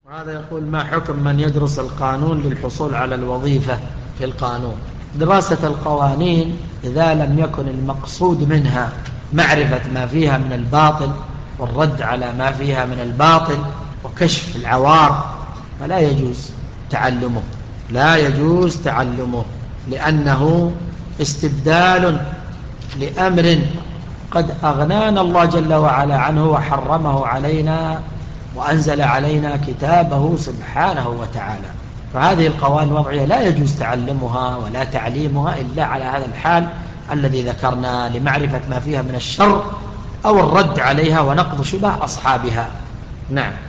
هذا يقول: ما حكم من يدرس القانون للحصول على الوظيفة في القانون؟ دراسة القوانين إذا لم يكن المقصود منها معرفة ما فيها من الباطل والرد على ما فيها من الباطل وكشف العوار فلا يجوز تعلمه، لا يجوز تعلمه، لأنه استبدال لأمر قد أغنانا الله جل وعلا عنه وحرمه علينا وأنزل علينا كتابه سبحانه وتعالى. فهذه القوانين الوضعية لا يجوز تعلمها ولا تعليمها إلا على هذا الحال الذي ذكرنا، لمعرفة ما فيها من الشر أو الرد عليها ونقض شبه أصحابها. نعم.